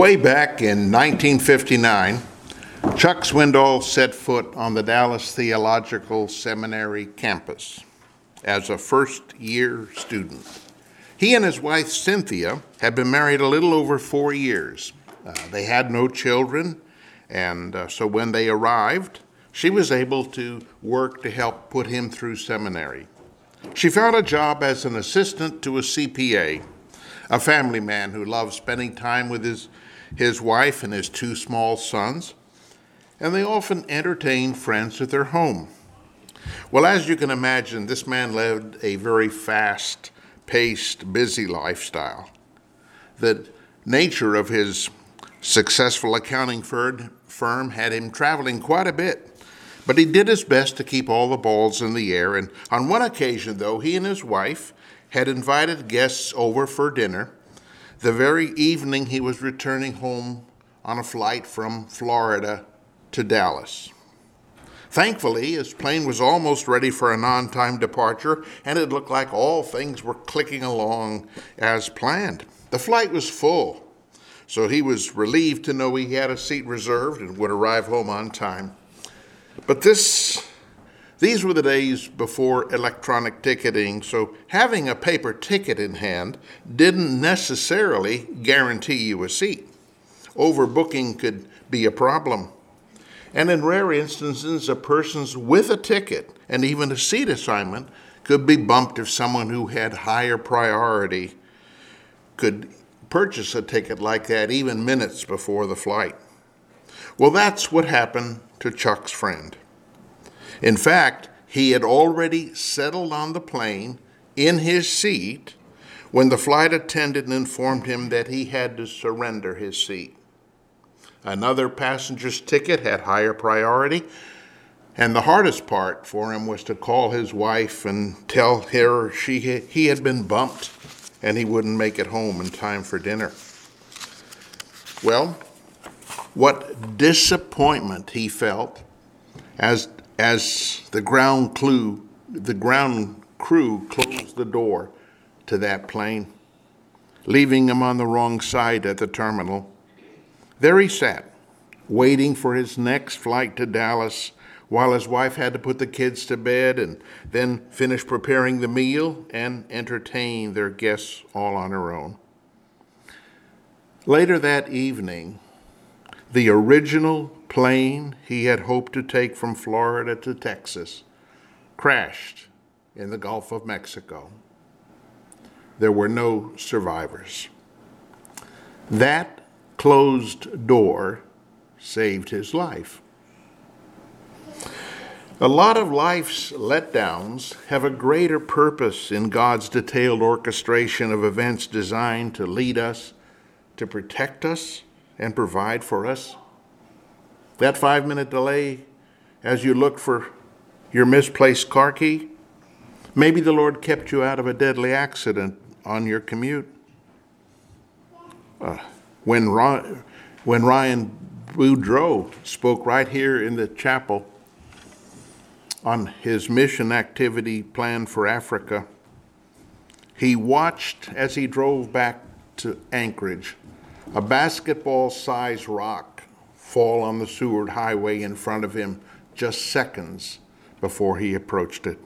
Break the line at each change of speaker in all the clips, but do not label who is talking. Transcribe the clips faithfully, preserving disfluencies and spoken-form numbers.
Way back in nineteen fifty-nine, Chuck Swindoll set foot on the Dallas Theological Seminary campus as a first-year student. He and his wife, Cynthia, had been married a little over four years. Uh, they had no children, and uh, so when they arrived, she was able to work to help put him through seminary. She found a job as an assistant to a C P A, a family man who loved spending time with his, his wife and his two small sons, and they often entertained friends at their home. Well, as you can imagine, this man led a very fast-paced, busy lifestyle. The nature of his successful accounting firm had him traveling quite a bit, but he did his best to keep all the balls in the air. And on one occasion, though, he and his wife had invited guests over for dinner the very evening he was returning home on a flight from Florida to Dallas. Thankfully, his plane was almost ready for an on-time departure, and it looked like all things were clicking along as planned. The flight was full, so he was relieved to know he had a seat reserved and would arrive home on time. But this, these were the days before electronic ticketing, so having a paper ticket in hand didn't necessarily guarantee you a seat. Overbooking could be a problem. And in rare instances, a person with a ticket and even a seat assignment could be bumped if someone who had higher priority could purchase a ticket like that even minutes before the flight. Well, that's what happened to Chuck's friend. In fact, he had already settled on the plane in his seat when the flight attendant informed him that he had to surrender his seat. Another passenger's ticket had higher priority, and the hardest part for him was to call his wife and tell her she he had been bumped and he wouldn't make it home in time for dinner. Well, what disappointment he felt as as the ground crew the ground crew closed the door to that plane, leaving him on the wrong side at the terminal. There he sat, waiting for his next flight to Dallas, while his wife had to put the kids to bed and then finish preparing the meal and entertain their guests all on her own. Later that evening, the original plane he had hoped to take from Florida to Texas crashed in the Gulf of Mexico. There were no survivors. That closed door saved his life. A lot of life's letdowns have a greater purpose in God's detailed orchestration of events designed to lead us, to protect us, and provide for us. That five-minute delay as you looked for your misplaced car key, maybe the Lord kept you out of a deadly accident on your commute. Uh, When Ryan, when Ryan Boudreau spoke right here in the chapel on his mission activity plan for Africa, he watched as he drove back to Anchorage a basketball-sized rock fall on the Seward Highway in front of him just seconds before he approached it.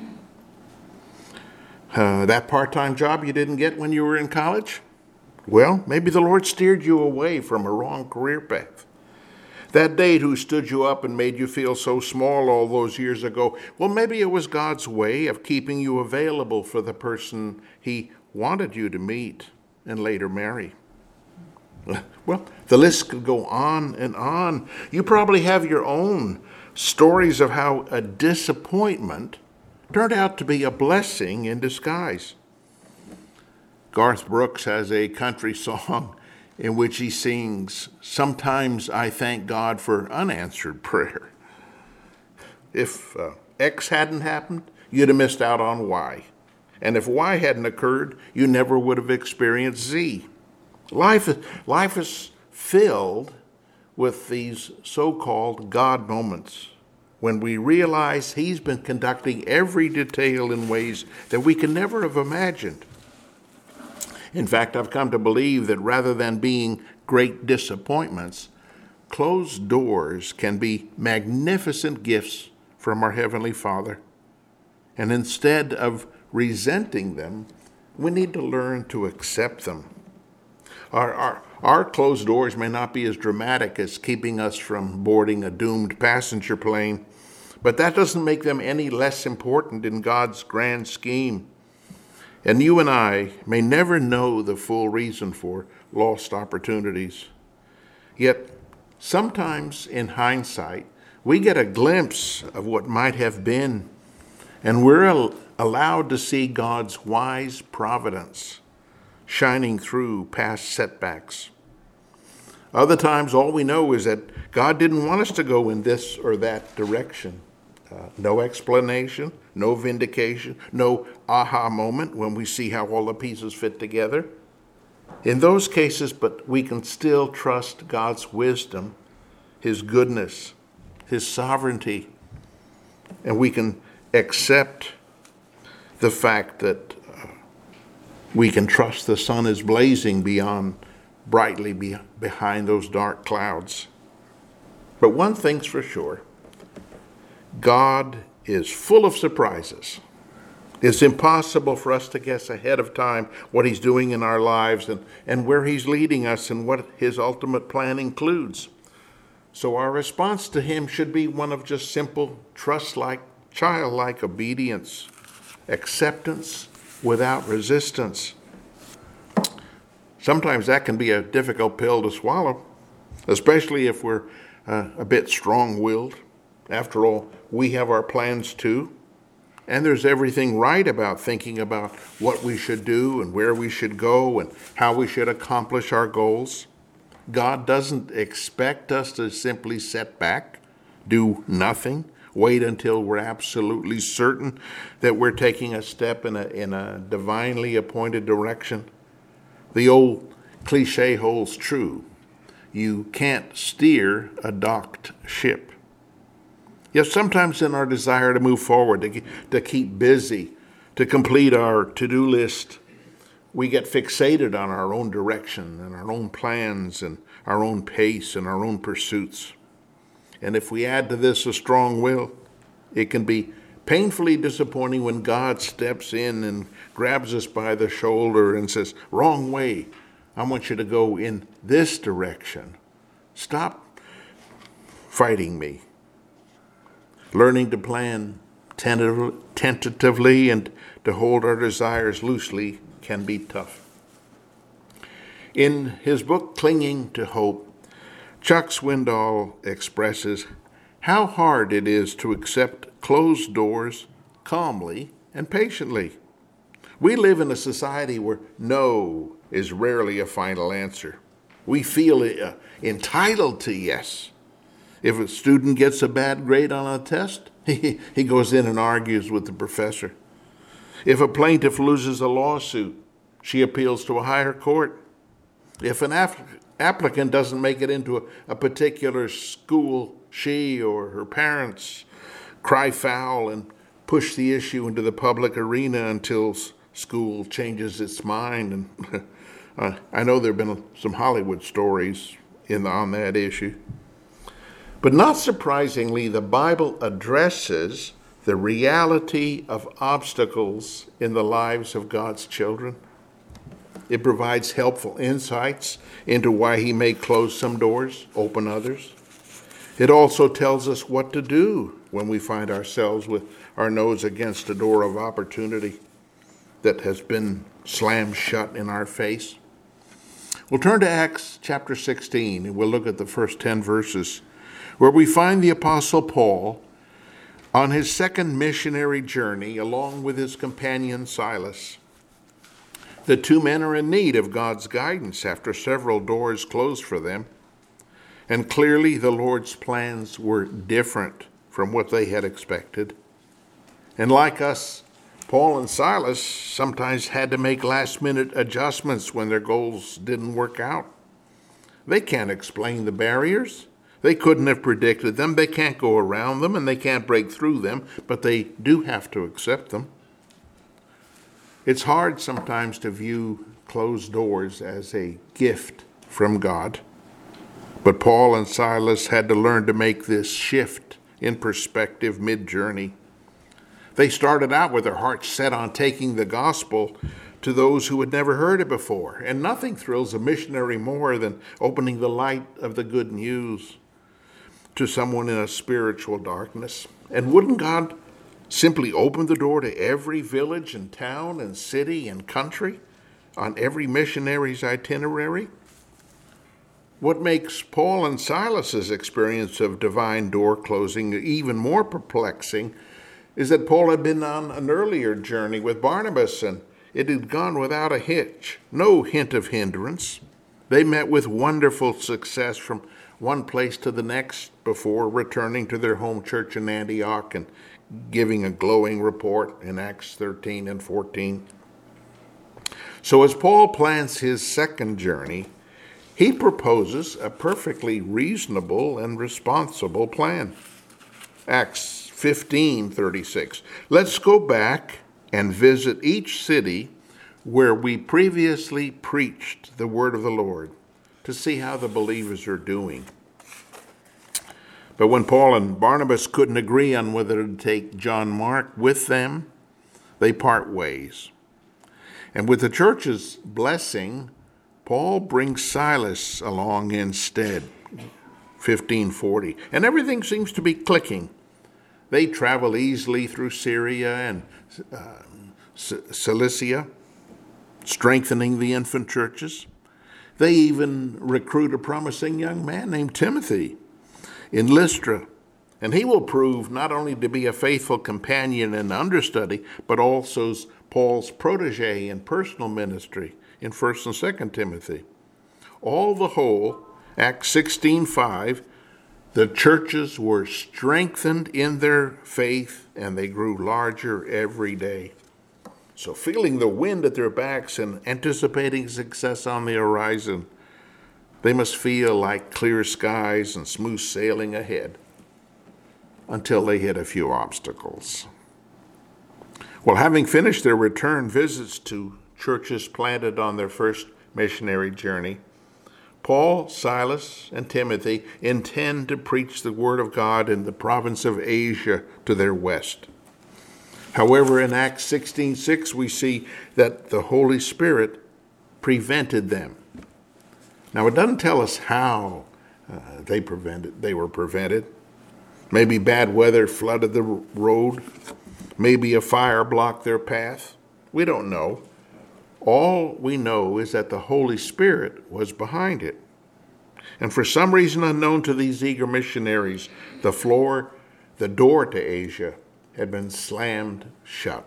Uh, that part-time job you didn't get when you were in college? Well, maybe the Lord steered you away from a wrong career path. That date who stood you up and made you feel so small all those years ago, well, maybe it was God's way of keeping you available for the person he wanted you to meet and later marry. Well, the list could go on and on. You probably have your own stories of how a disappointment turned out to be a blessing in disguise. Garth Brooks has a country song in which he sings, "Sometimes I thank God for unanswered prayer." If uh, X hadn't happened, you'd have missed out on Y. And if Y hadn't occurred, you never would have experienced Z. Life is, life is filled with these so-called God moments when we realize he's been conducting every detail in ways that we can never have imagined. In fact, I've come to believe that rather than being great disappointments, closed doors can be magnificent gifts from our Heavenly Father. And instead of resenting them, we need to learn to accept them. Our, our, our closed doors may not be as dramatic as keeping us from boarding a doomed passenger plane, but that doesn't make them any less important in God's grand scheme. And you and I may never know the full reason for lost opportunities. Yet, sometimes in hindsight, we get a glimpse of what might have been, and we're al- allowed to see God's wise providence shining through past setbacks. Other times, all we know is that God didn't want us to go in this or that direction. Uh, no explanation, no vindication, no aha moment when we see how all the pieces fit together. In those cases, but we can still trust God's wisdom, His goodness, His sovereignty, and we can accept the fact that uh, we can trust the sun is blazing beyond, brightly be, behind those dark clouds. But one thing's for sure, God is full of surprises. It's impossible for us to guess ahead of time what He's doing in our lives and, and where He's leading us and what His ultimate plan includes. So our response to Him should be one of just simple, trust-like, childlike obedience, acceptance without resistance. Sometimes that can be a difficult pill to swallow, especially if we're uh, a bit strong-willed. After all, we have our plans too. And there's everything right about thinking about what we should do and where we should go and how we should accomplish our goals. God doesn't expect us to simply sit back, do nothing, wait until we're absolutely certain that we're taking a step in a, in a divinely appointed direction. The old cliche holds true. You can't steer a docked ship. Yet sometimes in our desire to move forward, to, to keep busy, to complete our to-do list, we get fixated on our own direction and our own plans and our own pace and our own pursuits. And if we add to this a strong will, it can be painfully disappointing when God steps in and grabs us by the shoulder and says, "Wrong way. I want you to go in this direction. Stop fighting me." Learning to plan tentatively and to hold our desires loosely can be tough. In his book, Clinging to Hope, Chuck Swindoll expresses how hard it is to accept closed doors calmly and patiently. We live in a society where no is rarely a final answer. We feel uh, entitled to yes. If a student gets a bad grade on a test, he, he goes in and argues with the professor. If a plaintiff loses a lawsuit, she appeals to a higher court. If an app- applicant doesn't make it into a, a particular school, she or her parents cry foul and push the issue into the public arena until s- school changes its mind. And uh, I know there have been some Hollywood stories in the, on that issue. But not surprisingly, the Bible addresses the reality of obstacles in the lives of God's children. It provides helpful insights into why He may close some doors, open others. It also tells us what to do when we find ourselves with our nose against a door of opportunity that has been slammed shut in our face. We'll turn to Acts chapter sixteen, and we'll look at the first ten verses, where we find the Apostle Paul on his second missionary journey along with his companion Silas. The two men are in need of God's guidance after several doors closed for them, and clearly the Lord's plans were different from what they had expected. And like us, Paul and Silas sometimes had to make last-minute adjustments when their goals didn't work out. They can't explain the barriers. They couldn't have predicted them. They can't go around them, and they can't break through them, but they do have to accept them. It's hard sometimes to view closed doors as a gift from God. But Paul and Silas had to learn to make this shift in perspective mid-journey. They started out with their hearts set on taking the gospel to those who had never heard it before. And nothing thrills a missionary more than opening the light of the good news to someone in a spiritual darkness. And wouldn't God simply open the door to every village and town and city and country on every missionary's itinerary? What makes Paul and Silas's experience of divine door closing even more perplexing is that Paul had been on an earlier journey with Barnabas, and it had gone without a hitch, no hint of hindrance. They met with wonderful success from one place to the next before returning to their home church in Antioch and giving a glowing report in Acts thirteen and fourteen. So as Paul plans his second journey, he proposes a perfectly reasonable and responsible plan. Acts fifteen thirty-six. Let's go back and visit each city where we previously preached the word of the Lord to see how the believers are doing. But when Paul and Barnabas couldn't agree on whether to take John Mark with them, they part ways. And with the church's blessing, Paul brings Silas along instead, fifteen forty. And everything seems to be clicking. They travel easily through Syria and uh, Cilicia, strengthening the infant churches. They even recruit a promising young man named Timothy in Lystra, and he will prove not only to be a faithful companion and understudy, but also Paul's protege in personal ministry in First and Second Timothy. All the whole, Acts sixteen five, the churches were strengthened in their faith, and they grew larger every day. So feeling the wind at their backs and anticipating success on the horizon, they must feel like clear skies and smooth sailing ahead until they hit a few obstacles. Well, having finished their return visits to churches planted on their first missionary journey, Paul, Silas, and Timothy intend to preach the word of God in the province of Asia to their west. However, in Acts sixteen six, we see that the Holy Spirit prevented them. Now, it doesn't tell us how uh, they prevented. They were prevented. Maybe bad weather flooded the road. Maybe a fire blocked their path. We don't know. All we know is that the Holy Spirit was behind it. And for some reason unknown to these eager missionaries, the floor, the door to Asia had been slammed shut.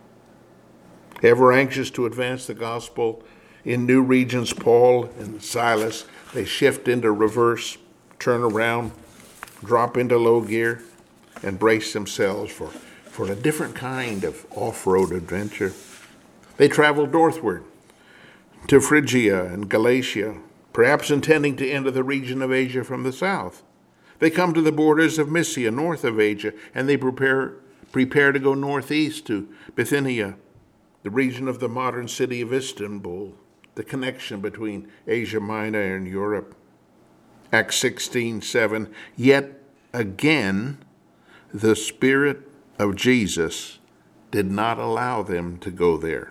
Ever anxious to advance the gospel in new regions, Paul and Silas, they shift into reverse, turn around, drop into low gear, and brace themselves for, for a different kind of off-road adventure. They traveled northward to Phrygia and Galatia, perhaps intending to enter the region of Asia from the south. They come to the borders of Mysia, north of Asia, and they prepare prepare to go northeast to Bithynia, the region of the modern city of Istanbul, the connection between Asia Minor and Europe. Acts sixteen seven, yet again, the Spirit of Jesus did not allow them to go there.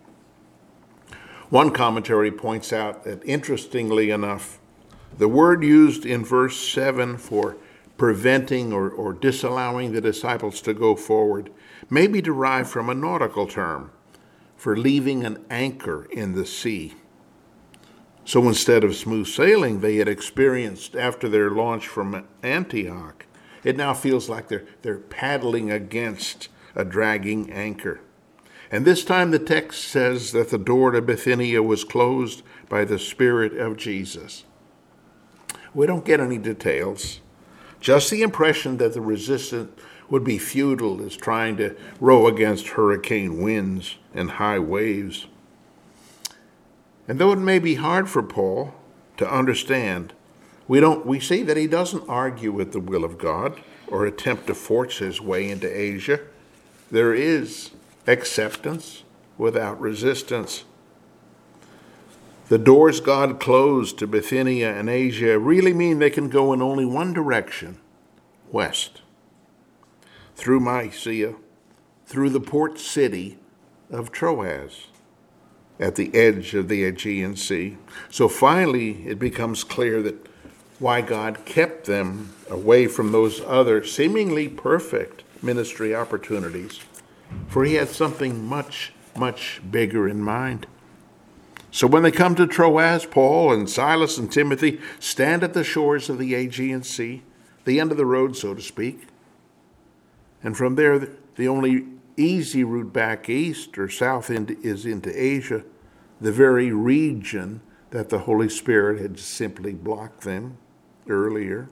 One commentary points out that, interestingly enough, the word used in verse seven for preventing or, or disallowing the disciples to go forward may be derived from a nautical term for leaving an anchor in the sea. So instead of smooth sailing they had experienced after their launch from Antioch, it now feels like they're, they're paddling against a dragging anchor. And this time the text says that the door to Bithynia was closed by the Spirit of Jesus. We don't get any details, just the impression that the resistance would be futile as trying to row against hurricane winds and high waves. And though it may be hard for Paul to understand, we don't we see that he doesn't argue with the will of God or attempt to force his way into Asia. There is acceptance without resistance. The doors God closed to Bithynia and Asia really mean they can go in only one direction, west, through Mysia, through the port city of Troas, at the edge of the Aegean Sea. So finally, it becomes clear that why God kept them away from those other seemingly perfect ministry opportunities, for he had something much, much bigger in mind. So when they come to Troas, Paul and Silas and Timothy stand at the shores of the Aegean Sea, the end of the road, so to speak. And from there, the only easy route back east or south into, is into Asia, the very region that the Holy Spirit had simply blocked them earlier.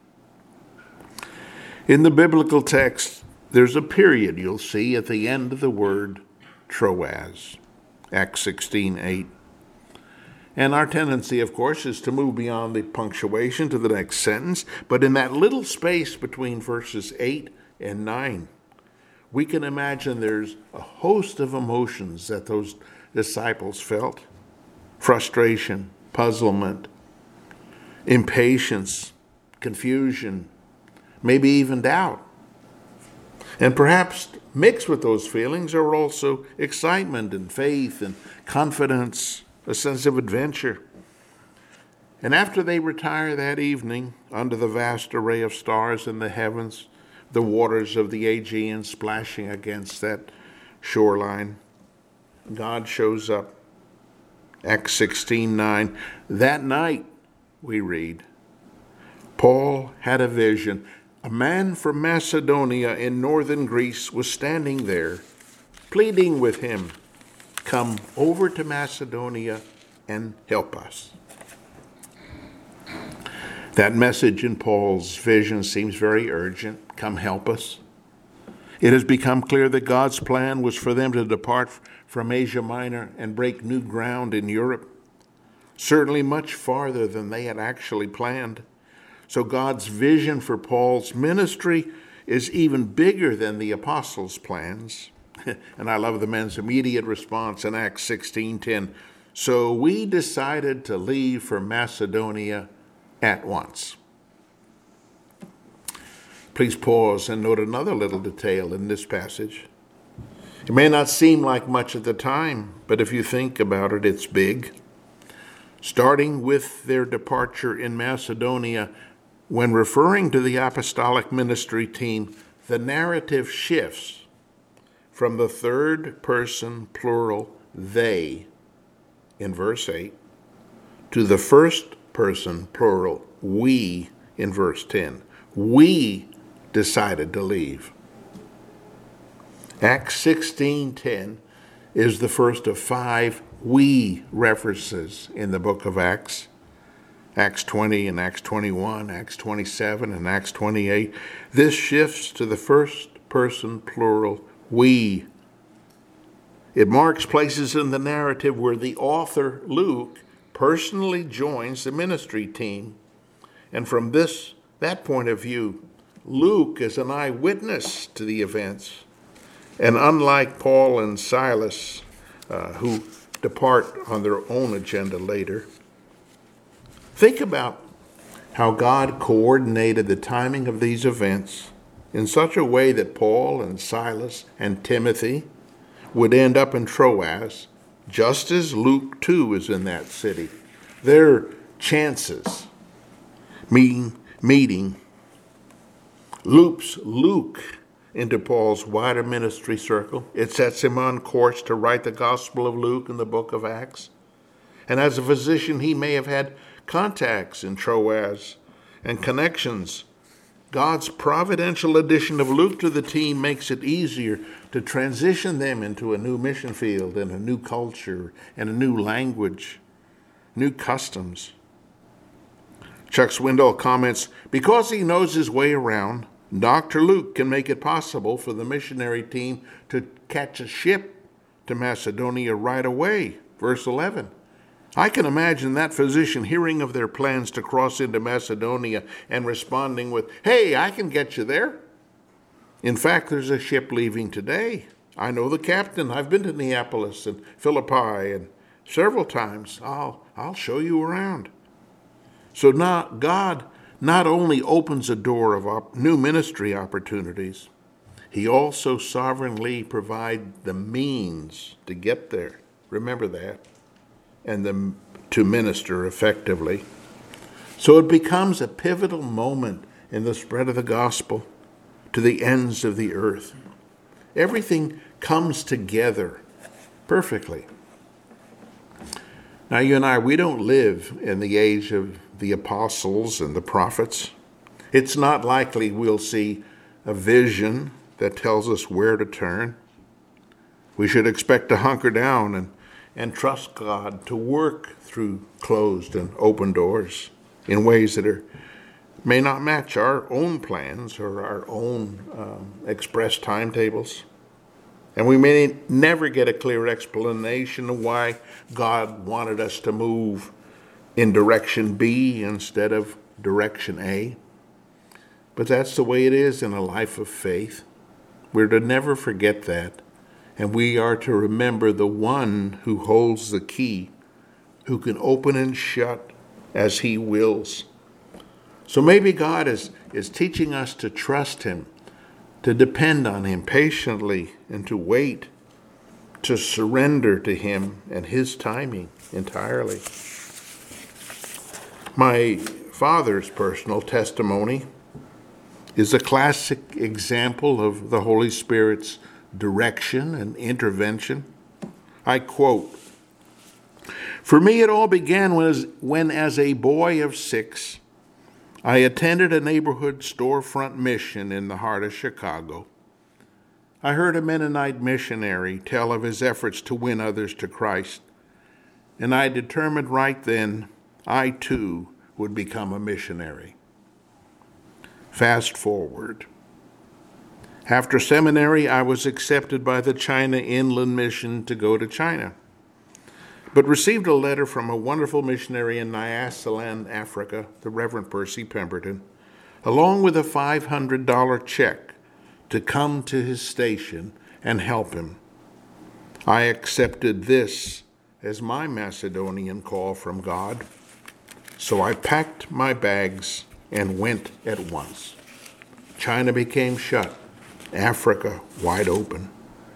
In the biblical text, there's a period you'll see at the end of the word Troas, Acts sixteen eight. And our tendency, of course, is to move beyond the punctuation to the next sentence. But in that little space between verses eight and nine, we can imagine there's a host of emotions that those disciples felt. Frustration, puzzlement, impatience, confusion, maybe even doubt. And perhaps mixed with those feelings are also excitement and faith and confidence, a sense of adventure. And after they retire that evening, under the vast array of stars in the heavens, the waters of the Aegean splashing against that shoreline, God shows up. Acts sixteen nine. That night, we read, Paul had a vision. A man from Macedonia in northern Greece was standing there, pleading with him, come over to Macedonia and help us. That message in Paul's vision seems very urgent. Come help us. It has become clear that God's plan was for them to depart from Asia Minor and break new ground in Europe, certainly much farther than they had actually planned. So God's vision for Paul's ministry is even bigger than the apostles' plans. And I love the men's immediate response in Acts sixteen ten. So we decided to leave for Macedonia at once. Please pause and note another little detail in this passage. It may not seem like much at the time, but if you think about it, it's big. Starting with their departure in Macedonia, when referring to the apostolic ministry team, the narrative shifts from the third person plural, they, in verse eight, to the first person plural, we, in verse ten. We decided to leave. Acts sixteen ten is the first of five we references in the book of Acts. Acts twenty and Acts twenty-one, Acts twenty-seven and Acts twenty-eight. This shifts to the first person plural, we. It marks places in the narrative where the author, Luke, personally joins the ministry team. And from this that point of view, Luke is an eyewitness to the events. And unlike Paul and Silas, uh, who depart on their own agenda later, think about how God coordinated the timing of these events in such a way that Paul and Silas and Timothy would end up in Troas, just as Luke too is in that city. Their chances meeting, meeting loops Luke into Paul's wider ministry circle. It sets him on course to write the Gospel of Luke in the book of Acts. And as a physician, he may have had contacts in Troas and connections. God's providential addition of Luke to the team makes it easier to transition them into a new mission field and a new culture and a new language, new customs. Chuck Swindoll comments, because he knows his way around, Doctor Luke can make it possible for the missionary team to catch a ship to Macedonia right away. Verse eleven. I can imagine that physician hearing of their plans to cross into Macedonia and responding with, hey, I can get you there. In fact, there's a ship leaving today. I know the captain. I've been to Neapolis and Philippi and several times. I'll, I'll show you around. So not, God not only opens a door of op- new ministry opportunities, he also sovereignly provides the means to get there. Remember that. And the, to minister effectively. So it becomes a pivotal moment in the spread of the gospel to the ends of the earth. Everything comes together perfectly. Now, you and I, we don't live in the age of the apostles and the prophets. It's not likely we'll see a vision that tells us where to turn. We should expect to hunker down and, and trust God to work through closed and open doors in ways that are may not match our own plans or our own um, express timetables. And we may never get a clear explanation of why God wanted us to move in direction B instead of direction A. But that's the way it is in a life of faith. We're to never forget that. And we are to remember the one who holds the key, who can open and shut as he wills. So maybe God is, is teaching us to trust him, to depend on him patiently, and to wait, to surrender to him and his timing entirely. My father's personal testimony is a classic example of the Holy Spirit's direction and intervention. I quote, "For me, it all began when, when as a boy of six, I attended a neighborhood storefront mission in the heart of Chicago. I heard a Mennonite missionary tell of his efforts to win others to Christ, and I determined right then I too would become a missionary. Fast forward. After seminary, I was accepted by the China Inland Mission to go to China, but received a letter from a wonderful missionary in Nyasaland, Africa, the Reverend Percy Pemberton, along with a five hundred dollars check to come to his station and help him. I accepted this as my Macedonian call from God, so I packed my bags and went at once. China became shut, Africa wide open."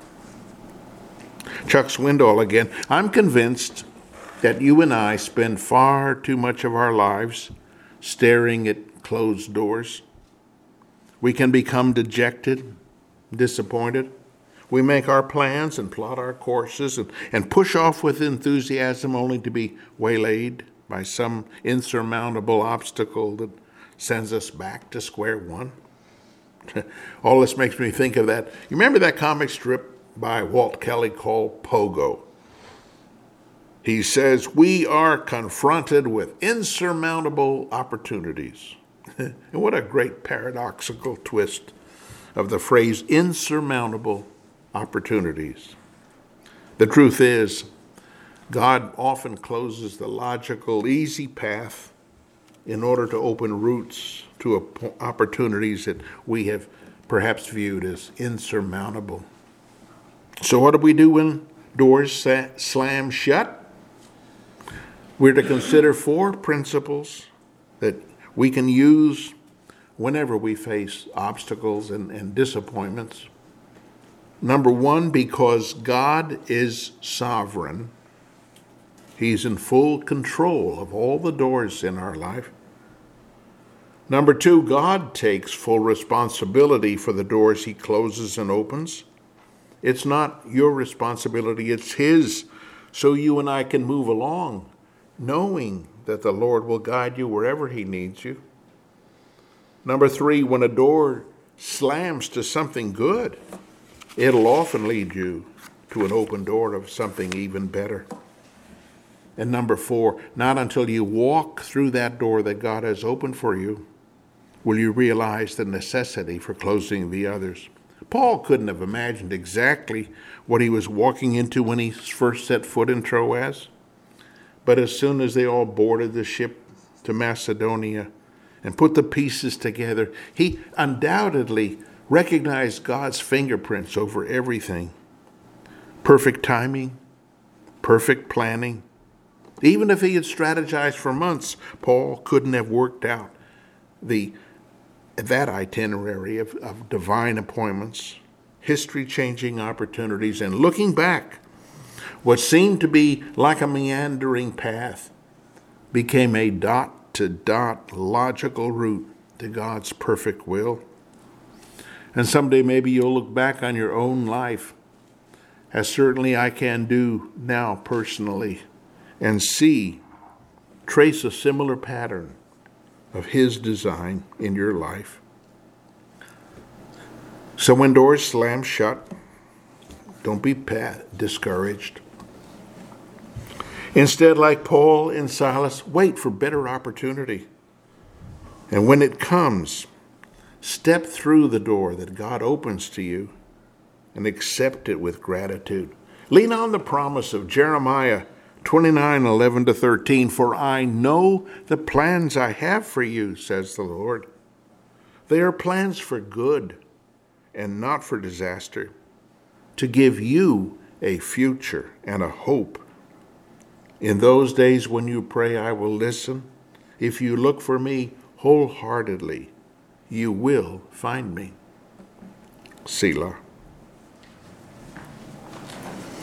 Chuck Swindoll again. "I'm convinced that you and I spend far too much of our lives staring at closed doors. We can become dejected, disappointed. We make our plans and plot our courses and, and push off with enthusiasm only to be waylaid by some insurmountable obstacle that sends us back to square one." All this makes me think of that. You remember that comic strip by Walt Kelly called Pogo? He says, "We are confronted with insurmountable opportunities." And what a great paradoxical twist of the phrase insurmountable opportunities. The truth is, God often closes the logical, easy path in order to open routes to opportunities that we have perhaps viewed as insurmountable. So what do we do when doors slam shut? We're to consider four principles that we can use whenever we face obstacles and, and disappointments. Number one, because God is sovereign, he's in full control of all the doors in our life. Number two, God takes full responsibility for the doors he closes and opens. It's not your responsibility, it's his, so you and I can move along, knowing that the Lord will guide you wherever he needs you. Number three, when a door slams to something good, it'll often lead you to an open door of something even better. And number four, not until you walk through that door that God has opened for you will you realize the necessity for closing the others. Paul couldn't have imagined exactly what he was walking into when he first set foot in Troas. But as soon as they all boarded the ship to Macedonia and put the pieces together, he undoubtedly recognized God's fingerprints over everything. Perfect timing, perfect planning. Even if he had strategized for months, Paul couldn't have worked out the that itinerary of, of divine appointments, history-changing opportunities, and looking back, what seemed to be like a meandering path became a dot-to-dot logical route to God's perfect will. And someday maybe you'll look back on your own life, as certainly I can do now personally, and see, trace a similar pattern of his design in your life. So when doors slam shut, don't be discouraged. Instead, like Paul and Silas, wait for better opportunity. And when it comes, step through the door that God opens to you and accept it with gratitude. Lean on the promise of Jeremiah twenty-nine, eleven to thirteen, for I know the plans I have for you, says the Lord. They are plans for good and not for disaster, to give you a future and a hope. In those days when you pray, I will listen. If you look for me wholeheartedly, you will find me. Selah.